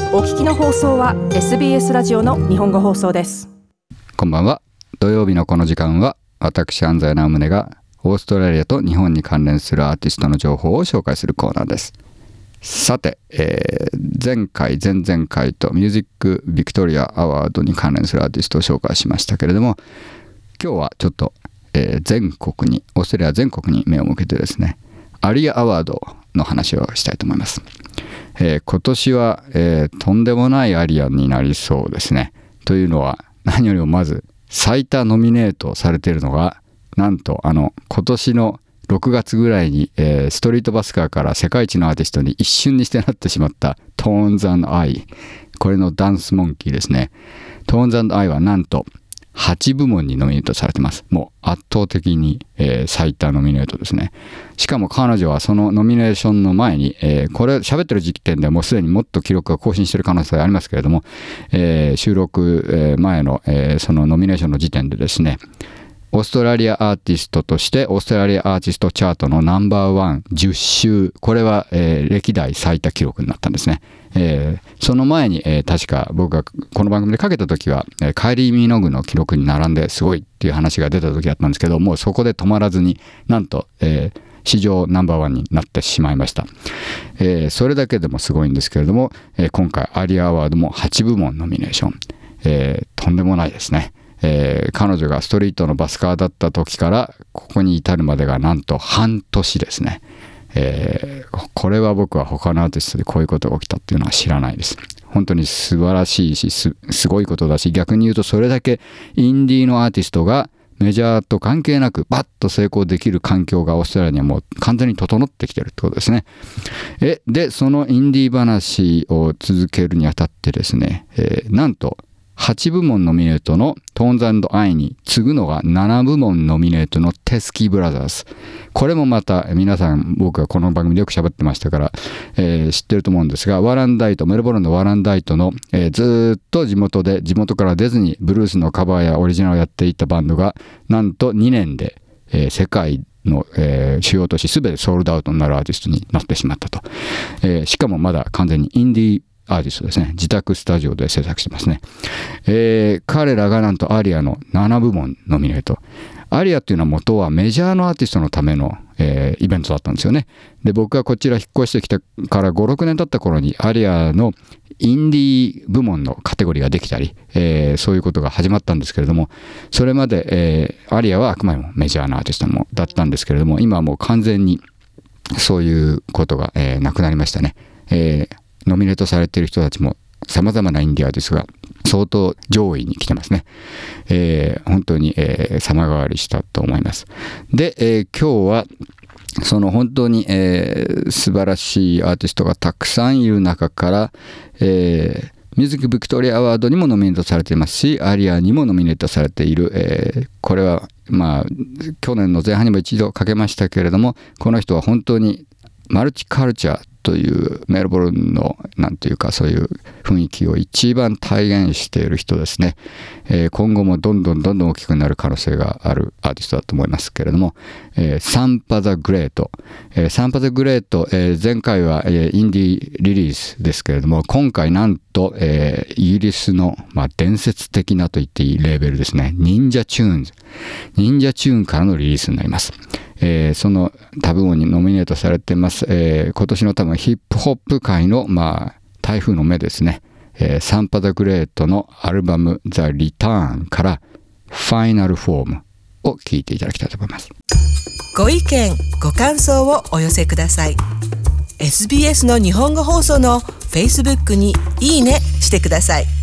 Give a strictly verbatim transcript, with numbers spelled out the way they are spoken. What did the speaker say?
お聞きの放送は エスビーエス ラジオの日本語放送です。 こんばんは。土曜日のこの時間は私安西直宗がオーストラリアと日本に関連するアーティストの情報を紹介するコーナーです。さて、えー、前回前々回とミュージックビクトリアアワードに関連するアーティストを紹介しましたけれども、今日はちょっと、えー、全国にオーストラリア全国に目を向けてですね、アリアアワードの話をしたいと思います。えー、今年は、えー、とんでもないアリアになりそうですね。というのは何よりもまず最多ノミネートされているのが、なんとあの今年のろくがつぐらいに、えー、ストリートバスカーから世界一のアーティストに一瞬にしてなってしまったトーンズ&アイ、これのダンスモンキーですね。トーンズ&アイはなんとはちぶもんにノミネートされてます。もう圧倒的に、えー、最多ノミネートですね。しかも彼女はそのノミネーションの前に、えー、これ喋ってる時点ではもうすでにもっと記録が更新している可能性がありますけれども、えー、収録、えー、前の、えー、そのノミネーションの時点でですね、オーストラリアアーティストとしてオーストラリアアーティストチャートのナンバーワンじゅっ週、これは、えー、歴代最多記録になったんですね。えー、その前に、えー、確か僕がこの番組でかけた時は、えー、カイリー・ミノグの記録に並んですごいっていう話が出た時だったんですけど、もうそこで止まらずになんと、えー、史上ナンバーワンになってしまいました。えー、それだけでもすごいんですけれども、えー、今回アリアアワードもはちぶもんノミネーション、えー、とんでもないですね。えー、彼女がストリートのバスカーだった時からここに至るまでがなんと半年ですね。えー、これは僕は他のアーティストでこういうことが起きたっていうのは知らないです。本当に素晴らしいし す, すごいことだし、逆に言うとそれだけインディーのアーティストがメジャーと関係なくバッと成功できる環境がオーストラリアにはもう完全に整ってきてるってことですね。えでそのインディー話を続けるにあたってですね、えー、なんとはちぶもんノミネートのトーンズ&アイに次ぐのがななぶもんノミネートのテスキーブラザーズ。これもまた皆さん、僕がこの番組でよく喋ってましたから、えー、知ってると思うんですが、ワランダイト、メルボルンのワランダイトの、えー、ずっと地元で地元から出ずにブルースのカバーやオリジナルをやっていたバンドがなんとにねんで、えー、世界の、えー、主要都市すべてソールドアウトになるアーティストになってしまったと。えー、しかもまだ完全にインディーアーティストですね。自宅スタジオで制作してますね。えー、彼らがなんとアリアのななぶもんノミネート。アリアっていうのは元はメジャーのアーティストのための、えー、イベントだったんですよね。で、僕がこちら引っ越してきてからご、ろくねん経った頃にアリアのインディー部門のカテゴリーができたり、えー、そういうことが始まったんですけれども、それまで、えー、アリアはあくまでもメジャーなアーティストもだったんですけれども、今はもう完全にそういうことが、えー、なくなりましたね。えーノミネートされている人たちも様々なインディアですが相当上位に来てますね。えー、本当に、えー、様変わりしたと思います。で、えー、今日はその本当に、えー、素晴らしいアーティストがたくさんいる中から、えー、ミュージックビクトリアアワードにもノミネートされていますし、アリアにもノミネートされている、えー、これはまあ去年の前半にも一度かけましたけれども、この人は本当にマルチカルチャーというメルボルンのなんていうかそういう雰囲気を一番体現している人ですね。えー、今後もどんどんどんどん大きくなる可能性があるアーティストだと思いますけれども、えー、サンパザグレート、えー、サンパザグレート、えー、前回は、えー、インディーリリースですけれども、今回なんと、えー、イギリスの、まあ、伝説的なと言っていいレーベルですね、忍者チューンズ忍者チューンからのリリースになります。えー、その多部門にノミネートされています、えー、今年の多分ヒップホップ界の、まあ、台風の目ですね、えー、サンパザグレートのアルバムザ・リターンからファイナルフォームを聴いていただきたいと思います。 ご意見ご感想をお寄せください。 エスビーエス の日本語放送の Facebook にいいねしてください。